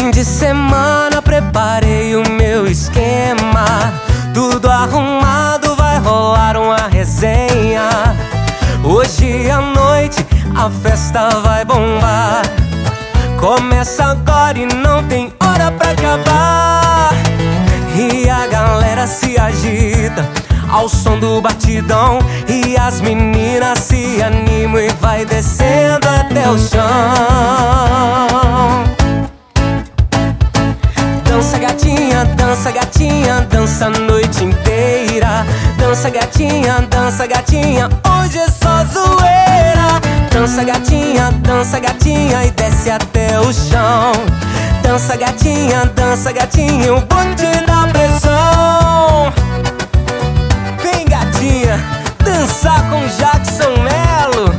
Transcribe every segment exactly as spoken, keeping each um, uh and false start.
Fim de semana, preparei o meu esquema. Tudo arrumado, vai rolar uma resenha. Hoje à noite a festa vai bombar. Começa agora e não tem hora pra acabar. E a galera se agita ao som do batidão, e as meninas se animam e vai descendo até o chão. Dança gatinha, dança gatinha, dança a noite inteira. Dança gatinha, dança gatinha, hoje é só zoeira. Dança gatinha, dança gatinha e desce até o chão. Dança gatinha, dança gatinha, eu vou te dar pressão. Vem gatinha, dançar com Jackson Mello.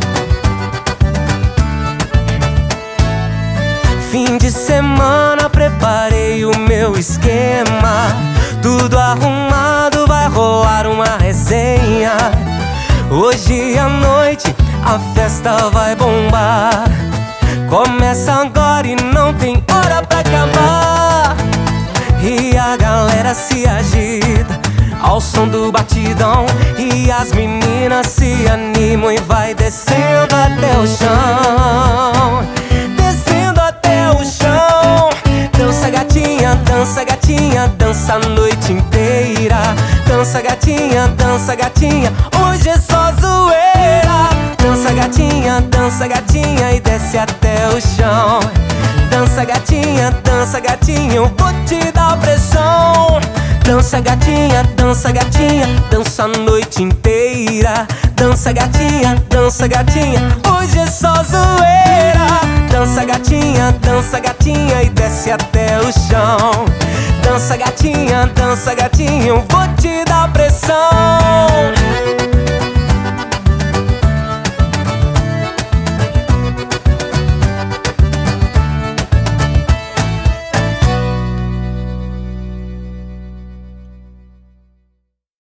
Fim de semana, preparei o meu esquema. Tudo arrumado, vai rolar uma resenha. Hoje à noite a festa vai bombar. Começa agora e não tem hora pra acabar. E a galera se agita ao som do batidão, e as meninas se animam e vai descendo até o chão. Descendo até o chão. Dança gatinha, dança gatinha, dança a noite inteira. Dança gatinha, dança gatinha, hoje é só zoeira. Dança gatinha, dança gatinha e desce até o chão. Dança gatinha, dança gatinha, eu vou te dar pressão. Dança gatinha, dança gatinha, dança a noite inteira. Dança gatinha, dança gatinha, hoje é só zoeira. Dança gatinha, dança gatinha e desce até o chão. Dança gatinha, dança gatinha, eu vou te dar pressão.